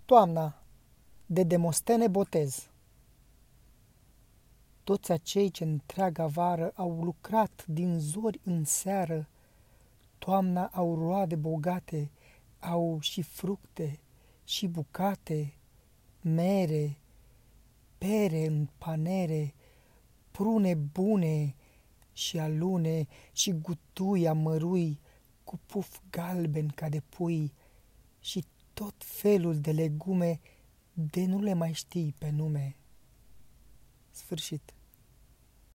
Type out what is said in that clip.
Toamna, de Demostene Botez. Toți acei ce întreaga vară au lucrat din zori în seară, toamna au roade bogate, au și fructe, și bucate, mere, pere în panere, prune bune și alune, și gutui amărui, cu puf galben ca de pui, și tot felul de legume, de nu le mai știi pe nume. Sfârșit.